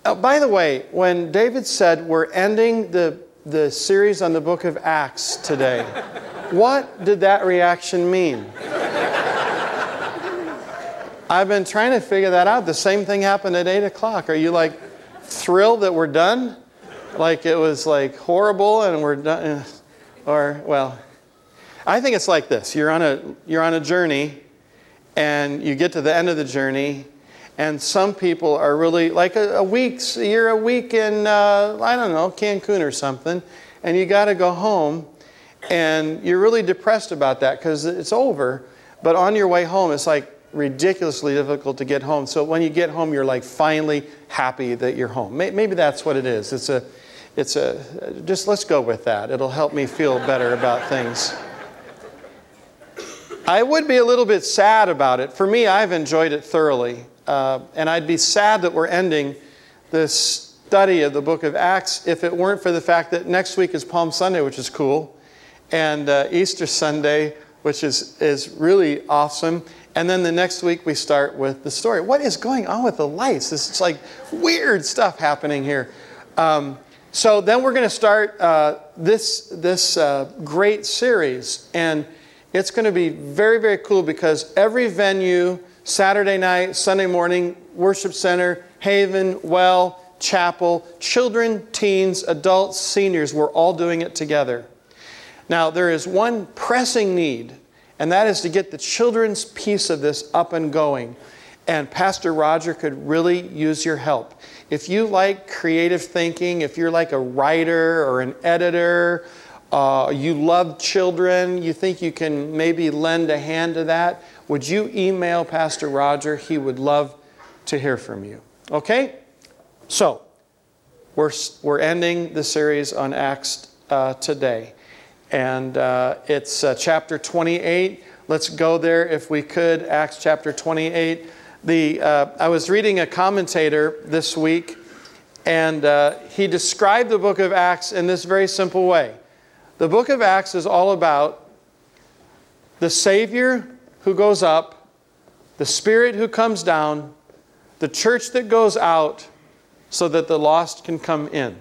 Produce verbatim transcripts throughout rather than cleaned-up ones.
Uh, by the way, when David said we're ending the, the series on the book of Acts today, what did that reaction mean? I've been trying to figure that out. The same thing happened at eight o'clock. Are you like thrilled that we're done? Like it was like horrible and we're done? Or, well, I think it's like this. You're on a, you're on a journey and you get to the end of the journey and some people are really like a, a week, you're a week in, uh, I don't know, Cancun or something, and you got to go home and you're really depressed about that because it's over. But on your way home, it's like ridiculously difficult to get home. So when you get home, you're like finally happy that you're home. Maybe that's what it is. It's a, it's a, just let's go with that. It'll help me feel better about things. I would be a little bit sad about it. For me, I've enjoyed it thoroughly. Uh, and I'd be sad that we're ending this study of the book of Acts if it weren't for the fact that next week is Palm Sunday, which is cool, and uh, Easter Sunday, which is, is really awesome. And then the next week we start with the story. What is going on with the lights? This is like weird stuff happening here. Um, so then we're going to start uh, this, this uh, great series. And it's going to be very, very cool because every venue, Saturday night, Sunday morning, worship center, Haven, Well, Chapel, children, teens, adults, seniors, we're all doing it together. Now, there is one pressing need, and that is to get the children's piece of this up and going. And Pastor Roger could really use your help. If you like creative thinking, if you're like a writer or an editor, uh, you love children, you think you can maybe lend a hand to that, would you email Pastor Roger? He would love to hear from you. Okay? So, we're, we're ending the series on Acts uh, today. And uh, it's uh, chapter twenty-eight. Let's go there if we could. Acts chapter twenty-eight. The, uh, I was reading a commentator this week, and uh, he described the book of Acts in this very simple way. The book of Acts is all about the Savior who goes up, the Spirit who comes down, the church that goes out so that the lost can come in.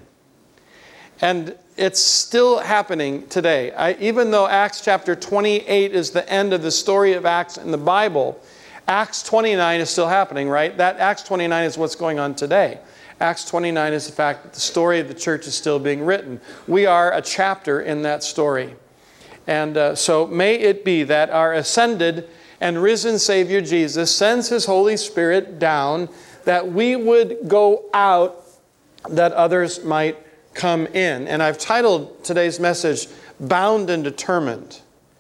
And it's still happening today. I, even though Acts chapter twenty-eight is the end of the story of Acts in the Bible, Acts twenty-nine is still happening, right? That Acts twenty-nine is what's going on today. Acts twenty-nine is the fact that the story of the church is still being written. We are a chapter in that story. And uh, so may it be that our ascended and risen Savior Jesus sends His Holy Spirit down that we would go out that others might come in. And I've titled today's message, Bound and Determined.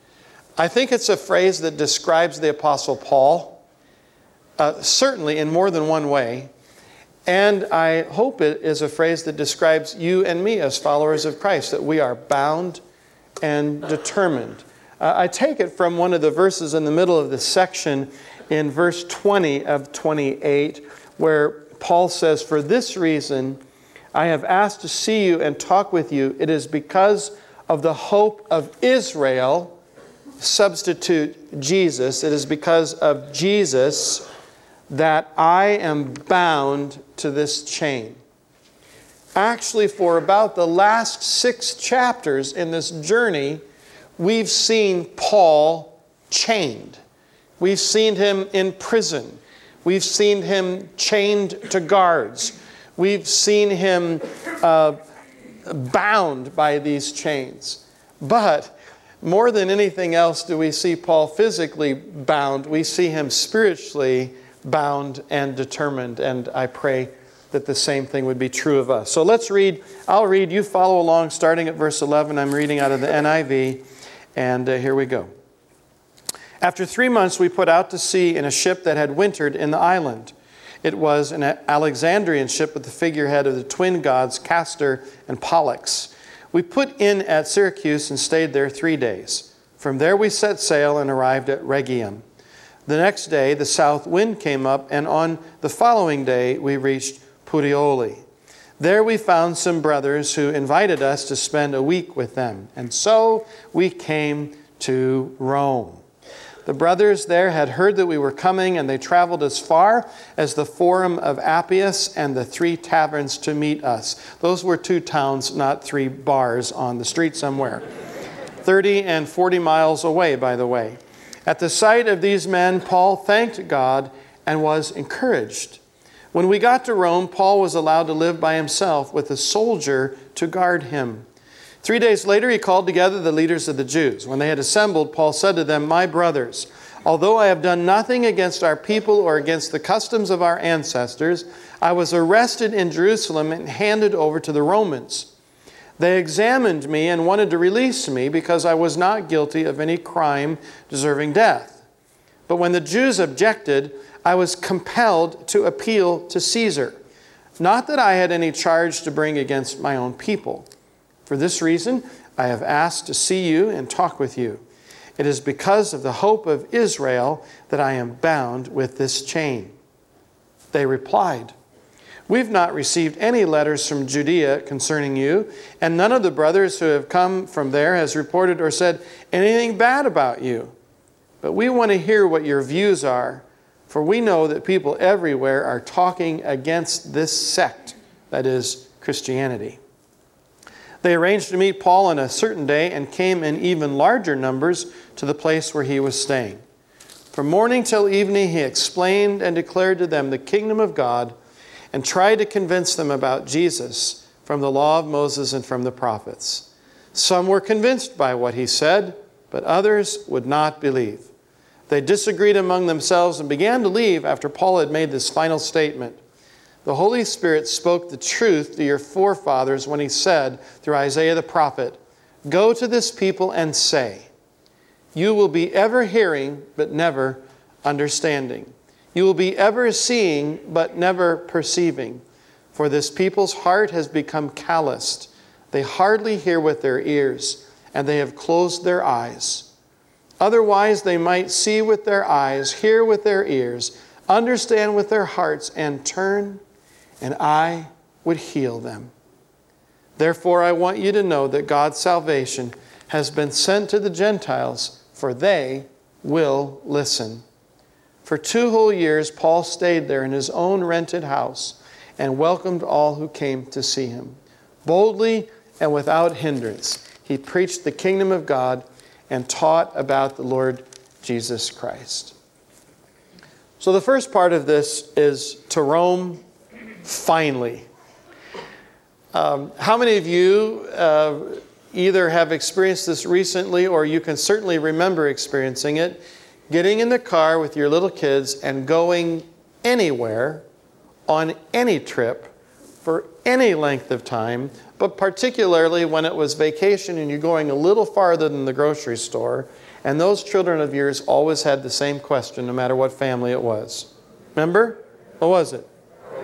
I think it's a phrase that describes the Apostle Paul, uh, certainly in more than one way. And I hope it is a phrase that describes you and me as followers of Christ, that we are bound and determined. Uh, I take it from one of the verses in the middle of this section in verse twenty of twenty-eight, where Paul says, "For this reason I have asked to see you and talk with you. It is because of the hope of Israel," substitute Jesus. It is because of Jesus that I am bound to this chain. Actually, for about the last six chapters in this journey, we've seen Paul chained. We've seen him in prison. We've seen him chained to guards. We've seen him uh, bound by these chains. But more than anything else do we see Paul physically bound. We see him spiritually bound and determined. And I pray that the same thing would be true of us. So let's read. I'll read. You follow along starting at verse eleven. I'm reading out of the N I V. And uh, here we go. "After three months we put out to sea in a ship that had wintered in the island. It was an Alexandrian ship with the figurehead of the twin gods Castor and Pollux. We put in at Syracuse and stayed there three days. From there we set sail and arrived at Rhegium. The next day the south wind came up, and on the following day we reached Puteoli. There we found some brothers who invited us to spend a week with them, and so we came to Rome. The brothers there had heard that we were coming, and they traveled as far as the Forum of Appius and the Three Taverns to meet us. Those were two towns, not three bars on the street somewhere. thirty and forty miles away, by the way. At the sight of these men, Paul thanked God and was encouraged. When we got to Rome, Paul was allowed to live by himself with a soldier to guard him. Three days later, he called together the leaders of the Jews. When they had assembled, Paul said to them, "My brothers, although I have done nothing against our people or against the customs of our ancestors, I was arrested in Jerusalem and handed over to the Romans. They examined me and wanted to release me because I was not guilty of any crime deserving death. But when the Jews objected, I was compelled to appeal to Caesar. Not that I had any charge to bring against my own people. For this reason, I have asked to see you and talk with you. It is because of the hope of Israel that I am bound with this chain." They replied, "We've not received any letters from Judea concerning you, and none of the brothers who have come from there has reported or said anything bad about you. But we want to hear what your views are, for we know that people everywhere are talking against this sect," that is, Christianity. They arranged to meet Paul on a certain day and came in even larger numbers to the place where he was staying. From morning till evening he explained and declared to them the kingdom of God and tried to convince them about Jesus from the law of Moses and from the prophets. Some were convinced by what he said, but others would not believe. They disagreed among themselves and began to leave after Paul had made this final statement. "The Holy Spirit spoke the truth to your forefathers when he said through Isaiah the prophet, 'Go to this people and say, you will be ever hearing but never understanding. You will be ever seeing but never perceiving. For this people's heart has become calloused. They hardly hear with their ears, and they have closed their eyes. Otherwise they might see with their eyes, hear with their ears, understand with their hearts, and turn, and I would heal them. Therefore, I want you to know that God's salvation has been sent to the Gentiles, for they will listen." For two whole years, Paul stayed there in his own rented house and welcomed all who came to see him. Boldly and without hindrance, he preached the kingdom of God and taught about the Lord Jesus Christ. So the first part of this is to Rome, finally. Um, how many of you uh, either have experienced this recently, or you can certainly remember experiencing it, getting in the car with your little kids and going anywhere on any trip for any length of time, but particularly when it was vacation and you're going a little farther than the grocery store, and those children of yours always had the same question no matter what family it was. Remember? What was it?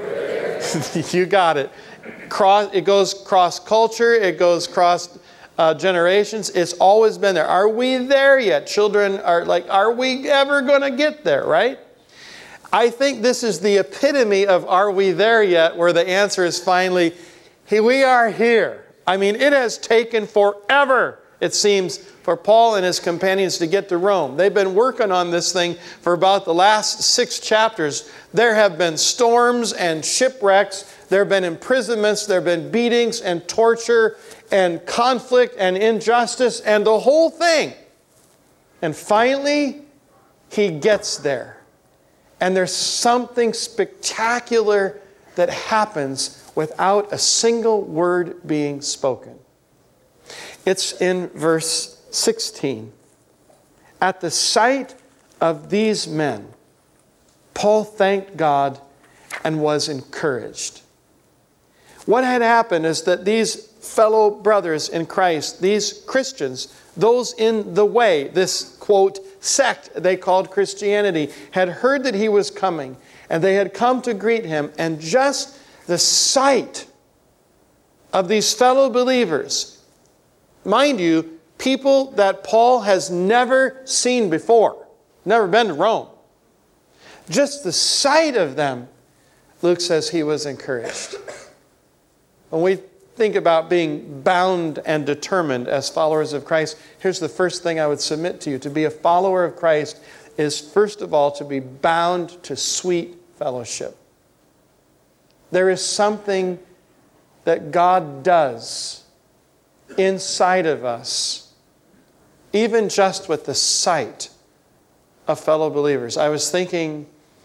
You got it. Cross, it goes cross-culture. It goes cross uh, generations. It's always been there. Are we there yet? Children are like, are we ever going to get there, right? I think this is the epitome of are we there yet, where the answer is finally, hey, we are here. I mean, it has taken forever, it seems, for Paul and his companions to get to Rome. They've been working on this thing for about the last six chapters. There have been storms and shipwrecks. There have been imprisonments. There have been beatings and torture and conflict and injustice and the whole thing. And finally, he gets there. And there's something spectacular that happens without a single word being spoken. It's in verse sixteen. At the sight of these men, Paul thanked God and was encouraged. What had happened is that these fellow brothers in Christ, these Christians, those in the way, this, quote, sect they called Christianity, had heard that he was coming, and they had come to greet him, and just the sight of these fellow believers, mind you, people that Paul has never seen before, never been to Rome, just the sight of them, Luke says he was encouraged. When we think about being bound and determined as followers of Christ, here's the first thing I would submit to you. To be a follower of Christ is, first of all, to be bound to sweet fellowship. There is something that God does inside of us, even just with the sight of fellow believers. I was thinking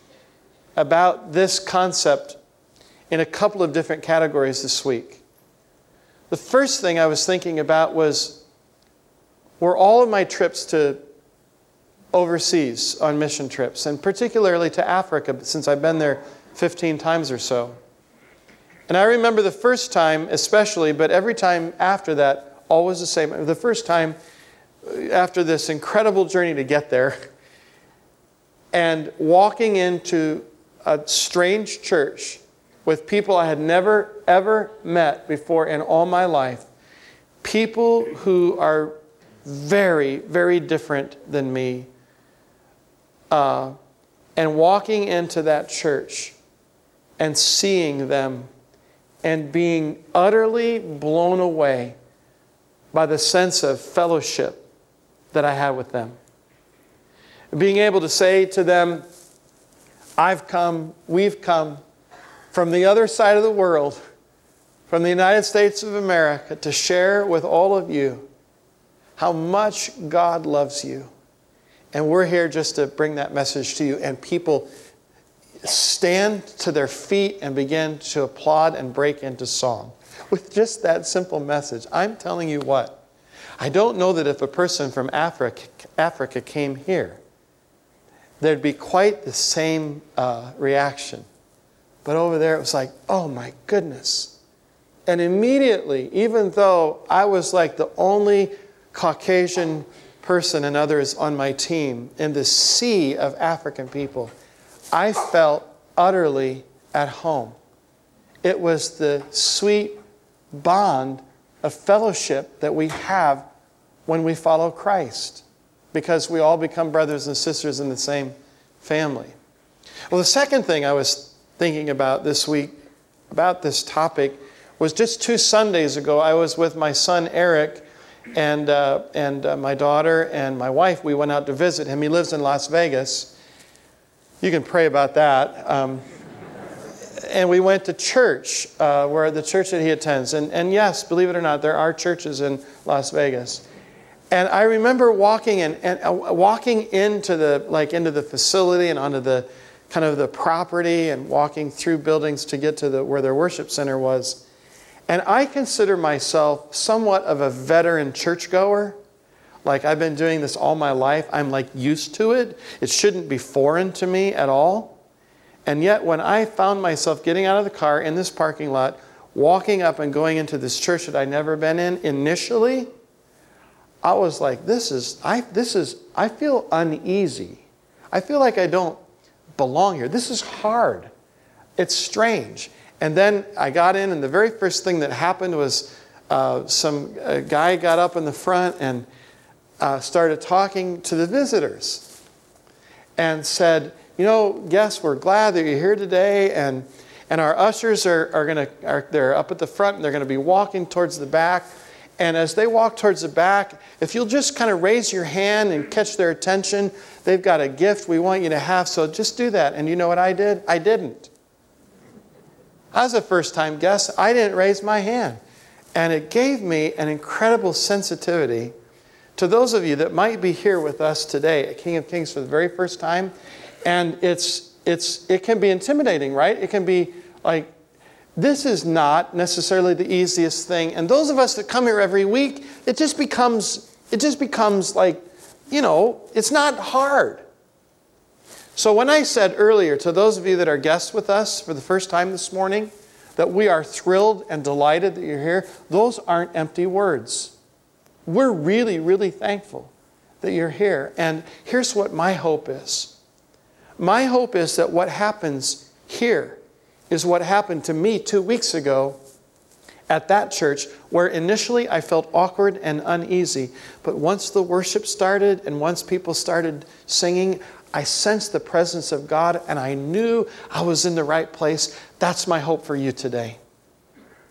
about this concept in a couple of different categories this week. The first thing I was thinking about was, were all of my trips to overseas on mission trips, and particularly to Africa, since I've been there fifteen times or so. And I remember the first time especially, but every time after that, always the same. The first time after this incredible journey to get there, and walking into a strange church with people I had never, ever met before in all my life. People who are very, very different than me. Uh, and walking into that church and seeing them and being utterly blown away by the sense of fellowship that I had with them. Being able to say to them, I've come, we've come from the other side of the world, from the United States of America, to share with all of you how much God loves you. And we're here just to bring that message to you. And people stand to their feet and begin to applaud and break into song with just that simple message. I'm telling you what, I don't know that if a person from Africa, Africa came here, there'd be quite the same uh, reaction. But over there, it was like, oh my goodness. And immediately, even though I was like the only Caucasian person and others on my team in this sea of African people, I felt utterly at home. It was the sweet bond of fellowship that we have when we follow Christ, because we all become brothers and sisters in the same family. Well, the second thing I was thinking about this week, about this topic, was just two Sundays ago, I was with my son Eric and uh, and uh, my daughter and my wife. We went out to visit him. He lives in Las Vegas. You can pray about that. Um, and we went to church, uh, where the church that he attends. And, and yes, believe it or not, there are churches in Las Vegas. And I remember walking in, and uh, walking into the like into the facility and onto the kind of the property and walking through buildings to get to the where their worship center was. And I consider myself somewhat of a veteran churchgoer. Like, I've been doing this all my life. I'm like used to it. It shouldn't be foreign to me at all. And yet when I found myself getting out of the car in this parking lot, walking up and going into this church that I'd never been in initially, I was like, this is, I, this is, I feel uneasy. I feel like I don't belong here. This is hard. It's strange. And then I got in, and the very first thing that happened was uh, some a guy got up in the front and uh, started talking to the visitors and said, you know, yes, we're glad that you're here today, and and our ushers are, are going to, are they're up at the front, and they're going to be walking towards the back. And as they walk towards the back, if you'll just kind of raise your hand and catch their attention, they've got a gift we want you to have, so just do that. And you know what I did? I didn't. I was a first-time guest. I didn't raise my hand. And it gave me an incredible sensitivity to those of you that might be here with us today at King of Kings for the very first time. And it's it's it can be intimidating, right? It can be like, this is not necessarily the easiest thing. And those of us that come here every week, it just becomes it just becomes like, you know, it's not hard. So when I said earlier to those of you that are guests with us for the first time this morning, that we are thrilled and delighted that you're here, those aren't empty words. We're really, really thankful that you're here. And here's what my hope is. My hope is that what happens here is what happened to me two weeks ago at that church, where initially I felt awkward and uneasy. But once the worship started and once people started singing, I sensed the presence of God, and I knew I was in the right place. That's my hope for you today.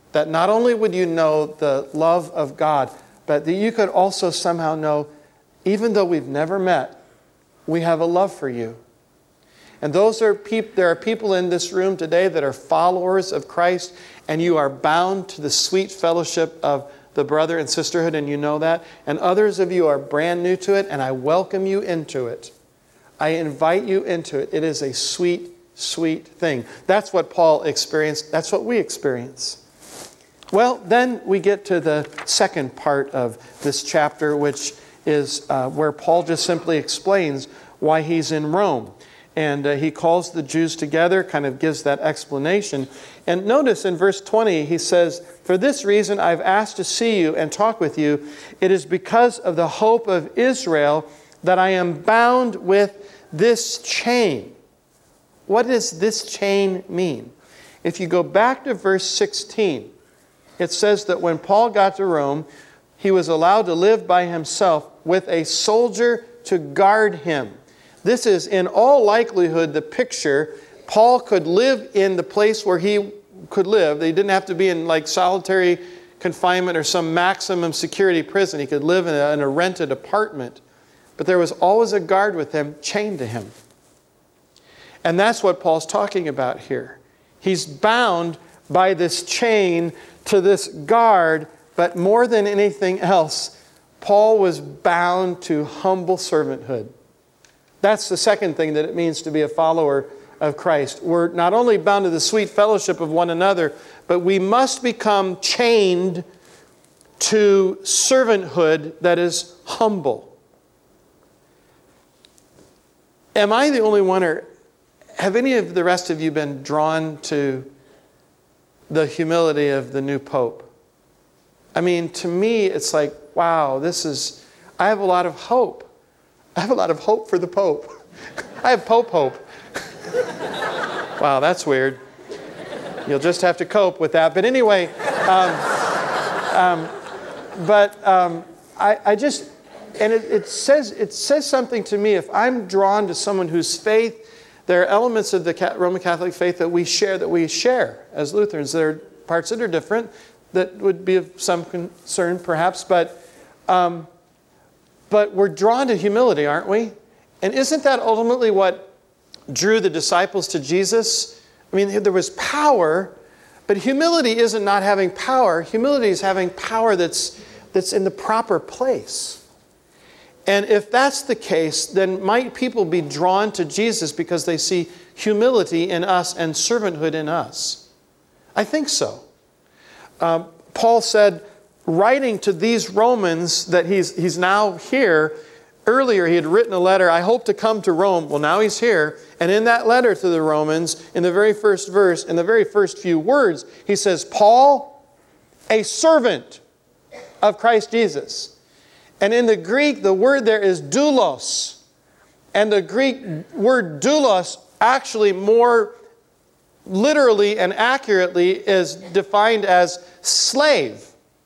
That not only would you know the love of God, but that you could also somehow know, even though we've never met, we have a love for you. And those are peop- there are people in this room today that are followers of Christ, and you are bound to the sweet fellowship of the brother and sisterhood, and you know that. And others of you are brand new to it, and I welcome you into it. I invite you into it. It is a sweet, sweet thing. That's what Paul experienced. That's what we experience. Well, then we get to the second part of this chapter, which is uh, where Paul just simply explains why he's in Rome. And uh, he calls the Jews together, kind of gives that explanation. And notice in verse twenty, he says, "For this reason I've asked to see you and talk with you. It is because of the hope of Israel that I am bound with this chain." What does this chain mean? If you go back to verse sixteen, it says that when Paul got to Rome, he was allowed to live by himself with a soldier to guard him. This is in all likelihood the picture. Paul could live in the place where he could live. He didn't have to be in like solitary confinement or some maximum security prison. He could live in a, in a rented apartment. But there was always a guard with him, chained to him. And that's what Paul's talking about here. He's bound by this chain to this guard, but more than anything else, Paul was bound to humble servanthood. That's the second thing that it means to be a follower of Christ. We're not only bound to the sweet fellowship of one another, but we must become chained to servanthood that is humble. Am I the only one, or have any of the rest of you been drawn to the humility of the new Pope? I mean, to me, it's like, wow, this is, I have a lot of hope. I have a lot of hope for the Pope. I have Pope hope. Wow, that's weird. You'll just have to cope with that. But anyway, um, um, but um, I, I just, and it, it says it says something to me. If I'm drawn to someone whose faith, there are elements of the Roman Catholic faith that we share, that we share as Lutherans. There are parts that are different that would be of some concern, perhaps, but um, but we're drawn to humility, aren't we? And isn't that ultimately what drew the disciples to Jesus? I mean, there was power, but humility isn't not having power. Humility is having power that's that's in the proper place. And if that's the case, then might people be drawn to Jesus because they see humility in us and servanthood in us? I think so. Um, Paul said, writing to these Romans that he's, he's now here, earlier he had written a letter, I hope to come to Rome. Well, now he's here. And in that letter to the Romans, in the very first verse, in the very first few words, he says, Paul, a servant of Christ Jesus. And in the Greek, the word there is doulos. And the Greek word doulos actually more literally and accurately is defined as slave.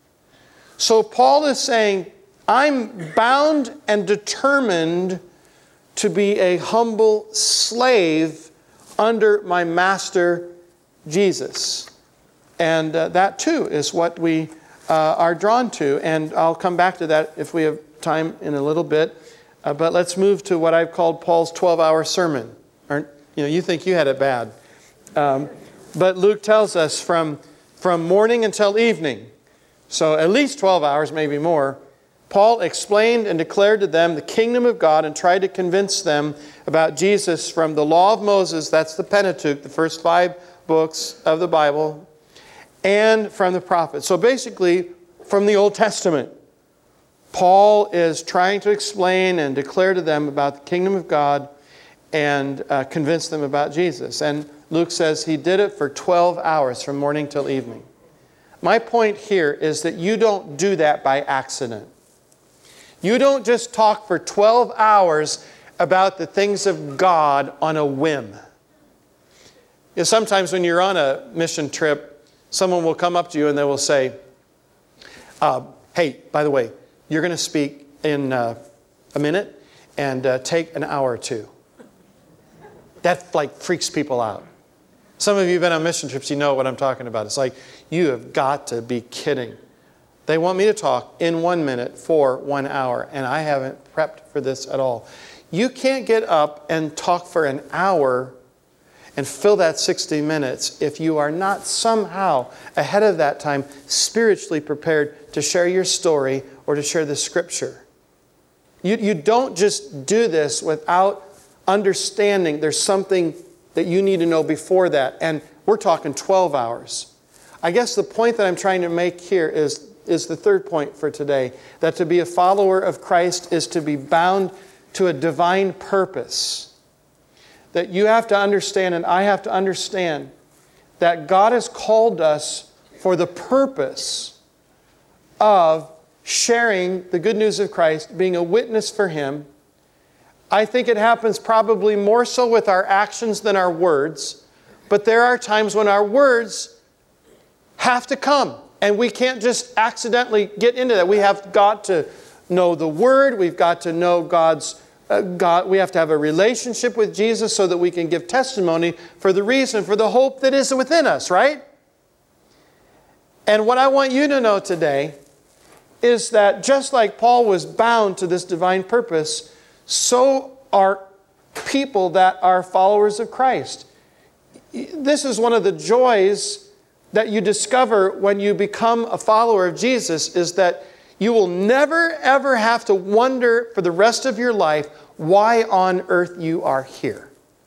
So Paul is saying, I'm bound and determined to be a humble slave under my master, Jesus. And uh, that too is what we uh, are drawn to. And I'll come back to that if we have time in a little bit. Uh, but let's move to what I've called Paul's twelve-hour sermon. Aren't, you know, you think you had it bad. Um, but Luke tells us from, from morning until evening, so at least twelve hours, maybe more, Paul explained and declared to them the kingdom of God and tried to convince them about Jesus from the law of Moses, that's the Pentateuch, the first five books of the Bible, and from the prophets. So basically, from the Old Testament, Paul is trying to explain and declare to them about the kingdom of God and uh, convince them about Jesus. And Luke says he did it for twelve hours from morning till evening. My point here is that you don't do that by accident. You don't just talk for twelve hours about the things of God on a whim. You know, sometimes when you're on a mission trip, someone will come up to you and they will say, uh, hey, by the way, you're going to speak in uh, a minute and uh, take an hour or two. That like freaks people out. Some of you have been on mission trips, you know what I'm talking about. It's like, you have got to be kidding. They want me to talk in one minute for one hour, and I haven't prepped for this at all. You can't get up and talk for an hour and fill that sixty minutes if you are not somehow ahead of that time spiritually prepared to share your story or to share the Scripture. You, you don't just do this without understanding there's something that you need to know before that. And we're talking twelve hours. I guess the point that I'm trying to make here is, is the third point for today. That to be a follower of Christ is to be bound to a divine purpose. That you have to understand and I have to understand that God has called us for the purpose of sharing the good news of Christ, being a witness for Him. I think it happens probably more so with our actions than our words. But there are times when our words have to come. And we can't just accidentally get into that. We have got to know the Word. We've got to know God's uh, God. We have to have a relationship with Jesus so that we can give testimony for the reason, for the hope that is within us, right? And what I want you to know today is that just like Paul was bound to this divine purpose, so are people that are followers of Christ. This is one of the joys that you discover when you become a follower of Jesus, is that you will never ever have to wonder for the rest of your life why on earth you are here.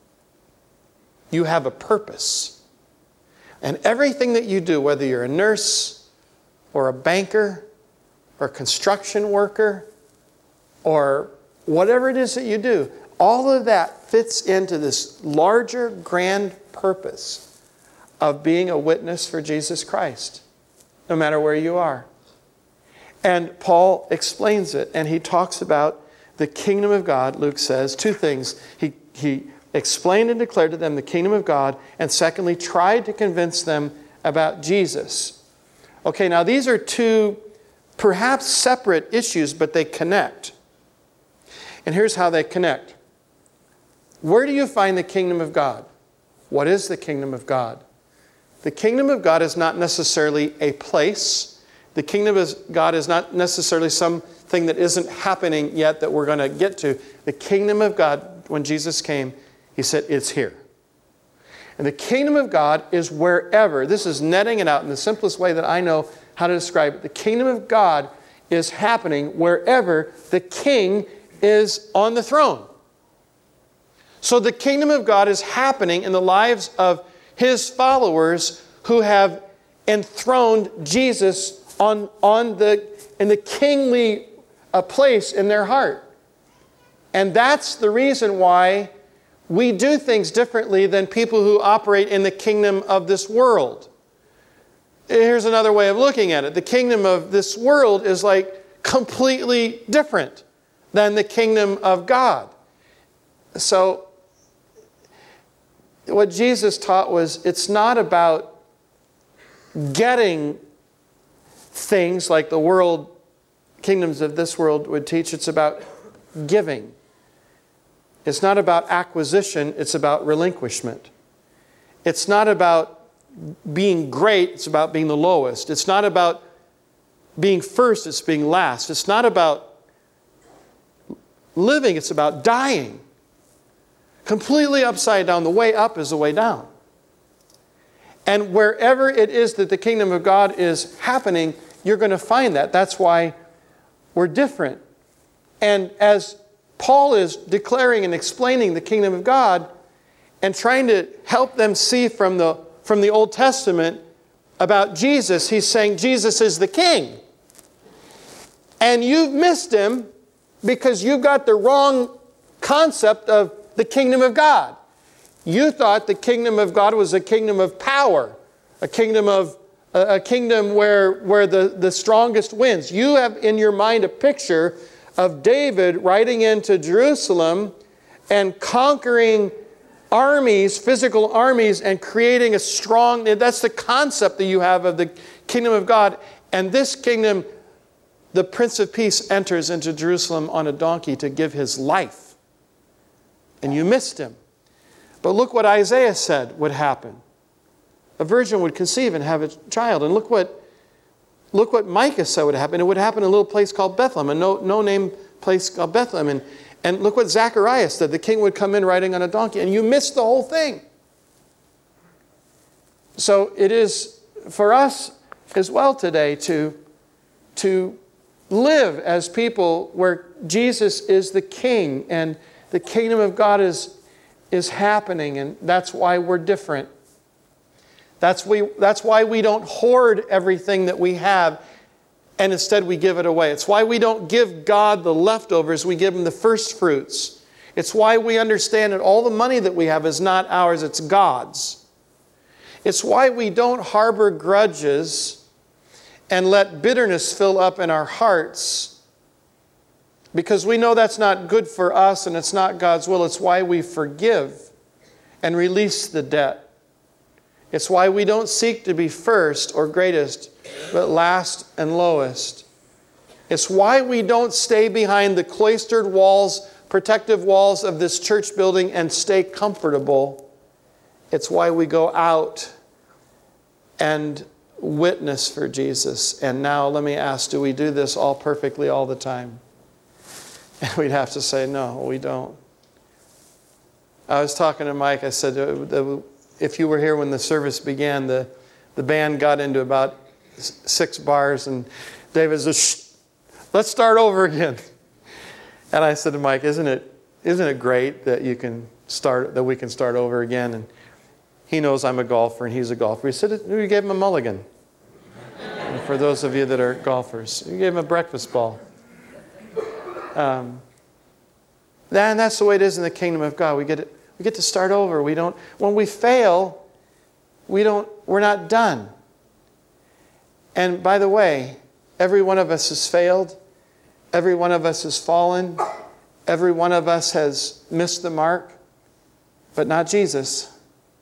You have a purpose. And everything that you do, whether you're a nurse or a banker or a construction worker or whatever it is that you do, all of that fits into this larger, grand purpose of being a witness for Jesus Christ, no matter where you are. And Paul explains it, and he talks about the kingdom of God. Luke says two things. He, he explained and declared to them the kingdom of God, and secondly, tried to convince them about Jesus. Okay, now these are two perhaps separate issues, but they connect. And here's how they connect. Where do you find the kingdom of God? What is the kingdom of God? The kingdom of God is not necessarily a place. The kingdom of God is not necessarily something that isn't happening yet that we're going to get to. The kingdom of God, when Jesus came, He said, it's here. And the kingdom of God is wherever. This is netting it out in the simplest way that I know how to describe it. The kingdom of God is happening wherever the king is on the throne. So the kingdom of God is happening in the lives of His followers who have enthroned Jesus on, on the, in the kingly uh, place in their heart. And that's the reason why we do things differently than people who operate in the kingdom of this world. Here's another way of looking at it. The kingdom of this world is like completely different than the kingdom of God. So what Jesus taught was it's not about getting things like the world, kingdoms of this world would teach. It's about giving. It's not about acquisition. It's about relinquishment. It's not about being great. It's about being the lowest. It's not about being first. It's being last. It's not about living. It's about dying. Completely upside down. The way up is the way down. And wherever it is that the kingdom of God is happening, you're going to find that. That's why we're different. And as Paul is declaring and explaining the kingdom of God and trying to help them see from the, from the Old Testament about Jesus, he's saying Jesus is the king. And you've missed Him because you've got the wrong concept of the kingdom of God. You thought the kingdom of God was a kingdom of power, a kingdom of a, a kingdom where, where the, the strongest wins. You have in your mind a picture of David riding into Jerusalem and conquering armies, physical armies, and creating a strong, that's the concept that you have of the kingdom of God. And this kingdom, the Prince of Peace enters into Jerusalem on a donkey to give his life. And you missed Him. But look what Isaiah said would happen. A virgin would conceive and have a child. And look what, look what Micah said would happen. It would happen in a little place called Bethlehem, a no, no-name place called Bethlehem. And, and look what Zacharias said. The king would come in riding on a donkey. And you missed the whole thing. So it is for us as well today to, to live as people where Jesus is the king and the kingdom of God is, is happening, and that's why we're different. That's, we, that's why we don't hoard everything that we have and instead we give it away. It's why we don't give God the leftovers, we give Him the first fruits. It's why we understand that all the money that we have is not ours, it's God's. It's why we don't harbor grudges and let bitterness fill up in our hearts, because we know that's not good for us and it's not God's will. It's why we forgive and release the debt. It's why we don't seek to be first or greatest, but last and lowest. It's why we don't stay behind the cloistered walls, protective walls of this church building and stay comfortable. It's why we go out and witness for Jesus. And now let me ask, do we do this all perfectly all the time? And we'd have to say, no, we don't. I was talking to Mike. I said, if you were here when the service began, the, the band got into about six bars, and David said, shh, let's start over again. And I said to Mike, isn't it, isn't it great that you can start, that we can start over again? And he knows I'm a golfer, and he's a golfer. He said, we gave him a mulligan. And for those of you that are golfers, we gave him a breakfast ball. Um, and that's the way it is in the kingdom of God. We get it, we get to start over. We don't. When we fail, we don't. We're not done. And by the way, every one of us has failed. Every one of us has fallen. Every one of us has missed the mark, but not Jesus.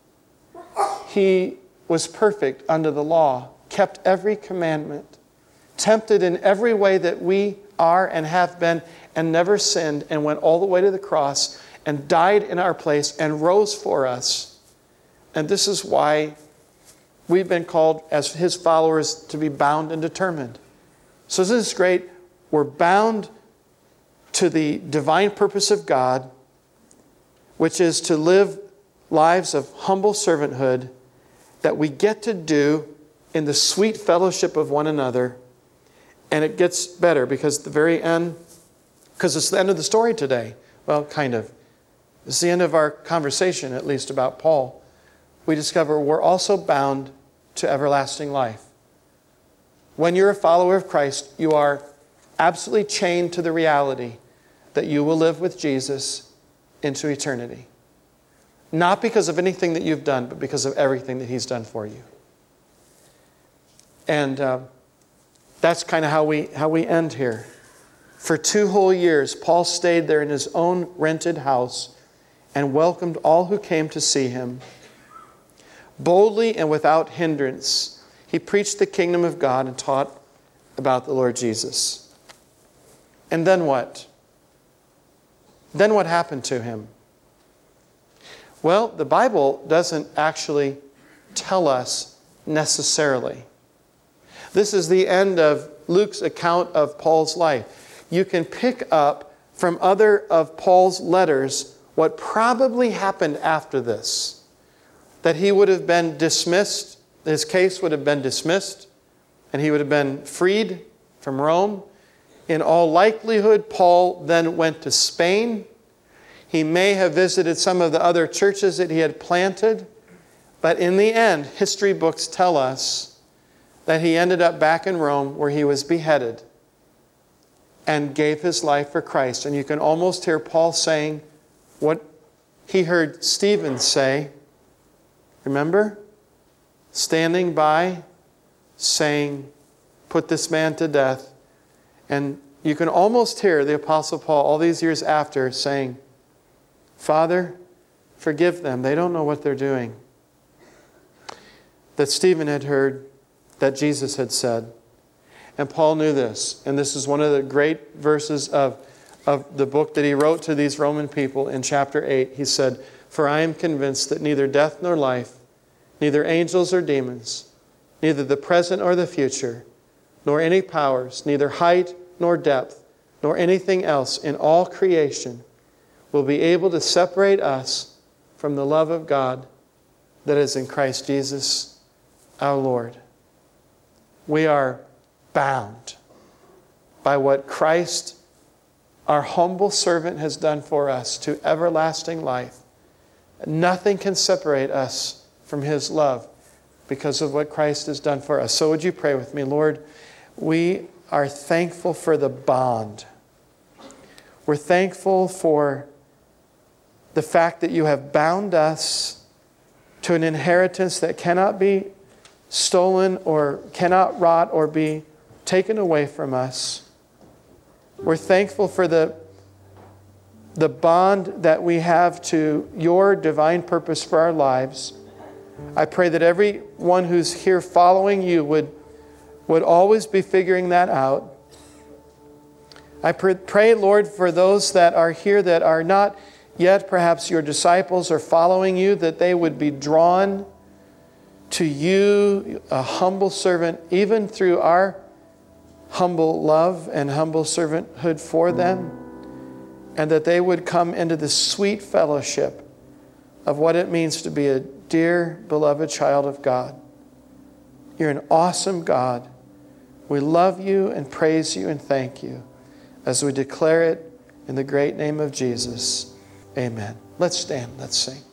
He was perfect under the law, kept every commandment, tempted in every way that we are and have been, and never sinned, and went all the way to the cross and died in our place and rose for us. And this is why we've been called as His followers to be bound and determined. So this is great. We're bound to the divine purpose of God, which is to live lives of humble servanthood that we get to do in the sweet fellowship of one another. And it gets better because at the very end, because it's the end of the story today. Well, kind of. It's the end of our conversation, at least about Paul. We discover we're also bound to everlasting life. When you're a follower of Christ, you are absolutely chained to the reality that you will live with Jesus into eternity. Not because of anything that you've done, but because of everything that He's done for you. And uh, that's kind of how we, how we end here. For two whole years, Paul stayed there in his own rented house and welcomed all who came to see him. Boldly and without hindrance, he preached the kingdom of God and taught about the Lord Jesus. And then what? Then what happened to him? Well, the Bible doesn't actually tell us necessarily. This is the end of Luke's account of Paul's life. You can pick up from other of Paul's letters what probably happened after this. That he would have been dismissed, his case would have been dismissed, and he would have been freed from Rome. In all likelihood, Paul then went to Spain. He may have visited some of the other churches that he had planted. But in the end, history books tell us that he ended up back in Rome where he was beheaded and gave his life for Christ. And you can almost hear Paul saying what he heard Stephen say. Remember? Standing by, saying, put this man to death. And you can almost hear the Apostle Paul all these years after saying, Father, forgive them. They don't know what they're doing. That Stephen had heard, that Jesus had said. And Paul knew this. And this is one of the great verses of, of the book that he wrote to these Roman people in chapter eight. He said, for I am convinced that neither death nor life, neither angels or demons, neither the present or the future, nor any powers, neither height nor depth, nor anything else in all creation will be able to separate us from the love of God that is in Christ Jesus our Lord. We are bound by what Christ, our humble servant, has done for us to everlasting life. Nothing can separate us from His love because of what Christ has done for us. So would you pray with me? Lord, we are thankful for the bond. We're thankful for the fact that you have bound us to an inheritance that cannot be stolen or cannot rot or be taken away from us. We're thankful for the, the bond that we have to your divine purpose for our lives. I pray that everyone who's here following you would, would always be figuring that out. I pray, Lord, for those that are here that are not yet perhaps your disciples or following you, that they would be drawn to you, a humble servant, even through our humble love and humble servanthood for them, and that they would come into the sweet fellowship of what it means to be a dear, beloved child of God. You're an awesome God. We love you and praise you and thank you as we declare it in the great name of Jesus. Amen. Let's stand. Let's sing.